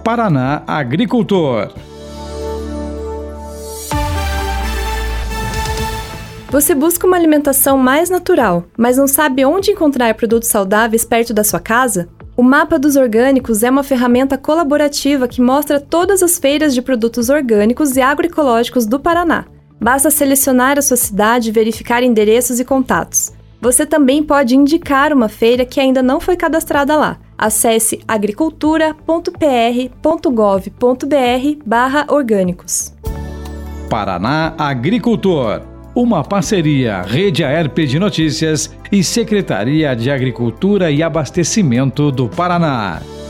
Paraná Agricultor. Você busca uma alimentação mais natural, mas não sabe onde encontrar produtos saudáveis perto da sua casa? O Mapa dos Orgânicos é uma ferramenta colaborativa que mostra todas as feiras de produtos orgânicos e agroecológicos do Paraná. Basta selecionar a sua cidade e verificar endereços e contatos. Você também pode indicar uma feira que ainda não foi cadastrada lá. Acesse agricultura.pr.gov.br/orgânicos. Paraná Agricultor. Uma parceria Rede Aerp de Notícias e Secretaria de Agricultura e Abastecimento do Paraná.